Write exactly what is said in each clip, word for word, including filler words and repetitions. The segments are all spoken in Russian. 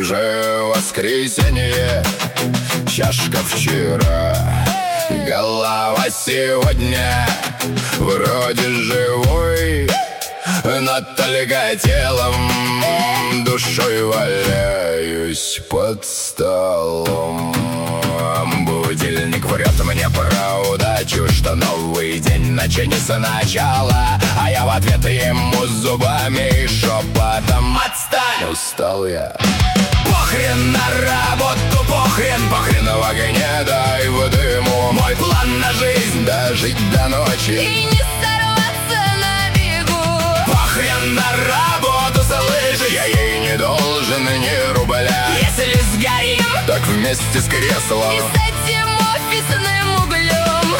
же воскресенье, чашка вчера, голова сегодня вроде живой, но только телом, душой валяюсь под столом. Будильник врет мне про удачу, что новый день начнется сначала, а я в ответ ему зубами и шепотом: отстань! Устал я. Похрен на работу, похрен, похрен в огне, дай в дыму. Мой план на жизнь — дожить до ночи и не сорваться на бегу. Похрен на работу, слышишь? Я ей не должен ни рубля. Если сгорим, так вместе с креслом и с этим офисным углем.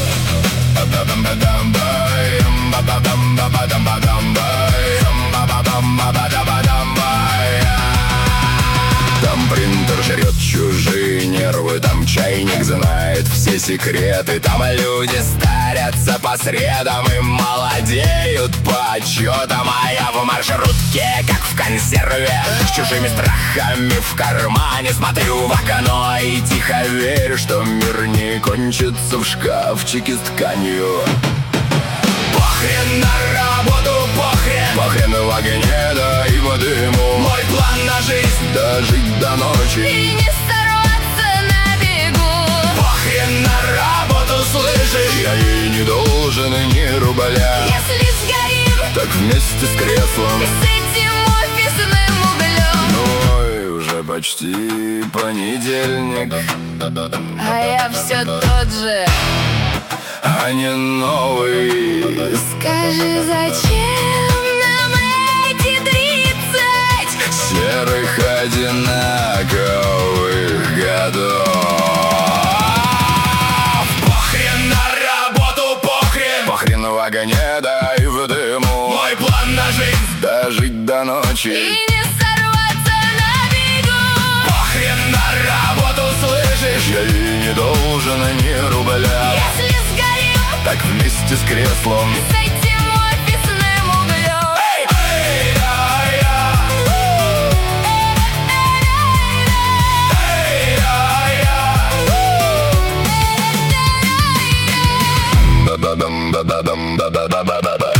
Там принтер жрет чужие нервы, там чайник знает все секреты, там люди старятся по средам и молодеют по отчетам, а я в маршрутке, как в консерве, с чужими страхами в кармане, смотрю в окно и тихо верю, что мир не кончится в шкафчике с тканью. Похрен на работу, похрен, похрен в огне, да и в дыму. Мой план на жизнь — дожить до ночи и не сорваться на бегу. Похрен на работу, слышишь? Я ей не должен ни рубля. Если сгорим, так вместе с креслом и с этим офисным углем. Ну, уже почти понедельник, а я все тот же, а не новый. Скажи, зачем нам эти тридцать серых одинаковых годов? Похрен на работу, похрен, похрен в огне, да и в дыму. Мой план на жизнь — дожить до ночи и не сорваться на бегу. Похрен на работу, слышишь? Я ей не должен ни рубля. Если сгорим, так вместе с креслом с этим офисным углем. Эй! Эй, да, я. Эй, да, я. Да-да-дам, да-да-дам, да-да-да-да-да.